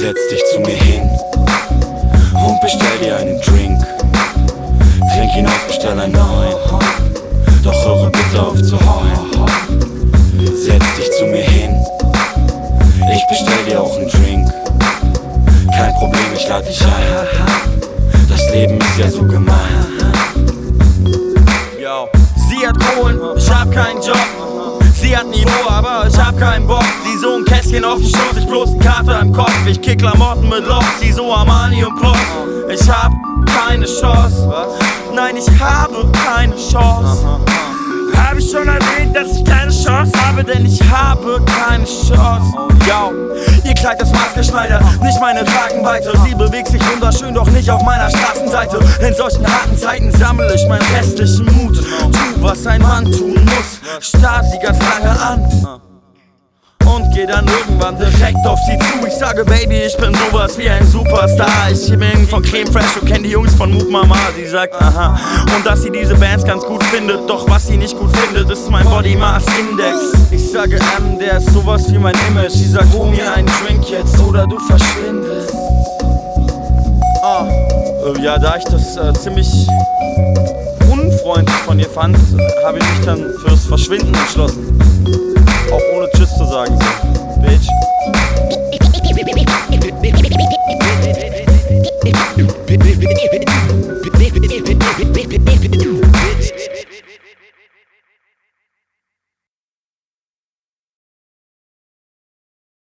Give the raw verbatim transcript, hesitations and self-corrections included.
setz dich zu mir hin und bestell dir einen Drink. Trink ihn aus, bestell einen neuen. Doch höre bitte auf zu heulen. Setz dich zu mir hin, ich bestell dir auch einen Drink. Kein Problem, ich lad dich ein. Das Leben ist ja so gemein. Yo. Sie hat Kohlen, ich hab keinen Job. Sie hat Niveau, aber ich hab keinen Bock. Sie so ein Kästchen auf dem Schoß, ich bloß ein Kater im Kopf. Ich kick Klamotten mit Loch, sie so Armani und Plus. Ich hab keine Chance, nein, ich habe keine Chance. Hab ich schon erwähnt, dass ich keine Chance habe, denn ich habe keine Chance. Yo, ihr Kleid ist maßgeschneidert, nicht meine Kragenweite. Sie bewegt sich wunderschön, doch nicht auf meiner Straßenseite. In solchen harten Zeiten sammle ich meinen restlichen Mut. Tu, was ein Mann tun muss, starr sie ganz lange an und geh dann irgendwann direkt auf sie zu. Ich sage, Baby, ich bin sowas wie ein Superstar. Ich bin von Creme Fresh und kenn die Jungs von Moop Mama. Sie sagt, aha, und dass sie diese Bands ganz gut findet. Doch was sie nicht gut findet, ist mein Body Mass Index. Ich sage, M, der ist sowas wie mein Image. Sie sagt, hol mir einen Drink jetzt oder du verschwindest. Ah, äh, ja, da ich das äh, ziemlich unfreundlich von ihr fand, habe ich mich dann fürs Verschwinden entschlossen. Auch ohne Tschüss zu sagen, so. Bitch.